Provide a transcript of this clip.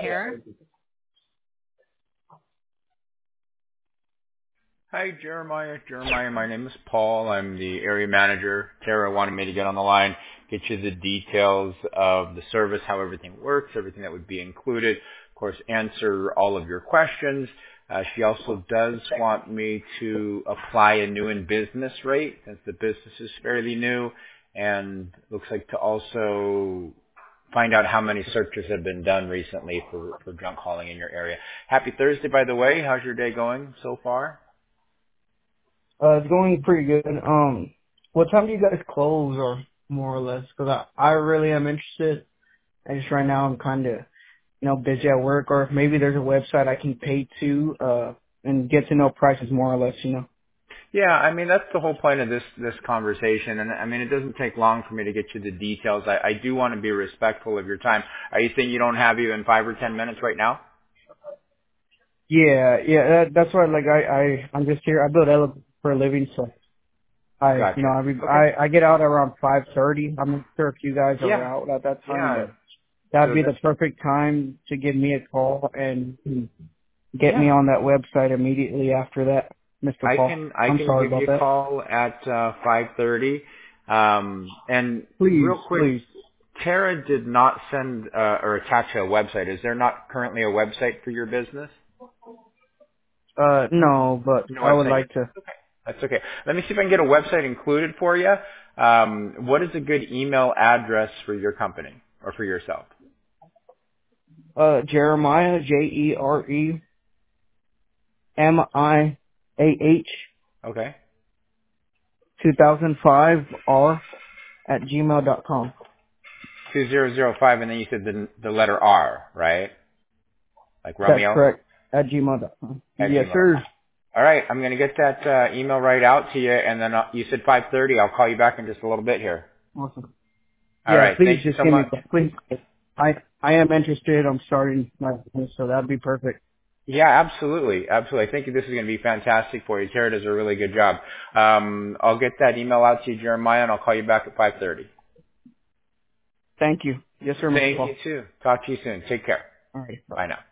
here. Hi, Jeremiah. My name is Paul. I'm the area manager. Tara wanted me to get on the line, get you the details of the service, how everything works, everything that would be included. Of course, answer all of your questions. She also does want me to apply a new in business rate since the business is fairly new, and looks like to also find out how many searches have been done recently for junk hauling in your area. Happy Thursday, by the way. How's your day going so far? It's going pretty good. What time do you guys close, or more or less? Because I really am interested. I just right now I'm kind of, busy at work, or maybe there's a website I can pay to, and get to know prices more or less. Yeah, I mean, that's the whole point of this conversation. And I mean, it doesn't take long for me to get you the details. I do want to be respectful of your time. Are you saying you don't have even 5 or 10 minutes right now? Yeah, that's why, like, I'm just here. I build elevators for a living, so Gotcha. Okay. I get out around 5:30. I'm not sure if you guys are Yeah. out at that time, Yeah. but that'd So be the that, perfect time to give me a call and get me yeah, on that website immediately after that, Mr. Paul. I I'm can sorry give about you a that. call at 5:30. And Please, real quick, please. Tara did not send or attach a website. Is there not currently a website for your business? No, but No I would website yet. like to. That's okay. Let me see if I can get a website included for you. What is a good email address for your company or for yourself? Jeremiah, JEREMIAH Okay. 2005R at gmail.com. 2005, and then you said the letter R, right? Like That's Romeo correct. At gmail.com. at Yes, Gmail. sir. All right, I'm going to get that email right out to you, and then you said 5:30. I'll call you back in just a little bit here. Awesome. All Yeah, right. please Thank you just so give me much. a call. Please. I am interested. I'm starting my business, so that'd be perfect. Yeah, absolutely. Absolutely. I think this is going to be fantastic for you. Tara does a really good job. I'll get that email out to you, Jeremiah, and I'll call you back at 5:30. Thank you. Yes, sir, Mr. Thank Paul. you, too. Talk to you soon. Take care. All right. Bye. Bye now.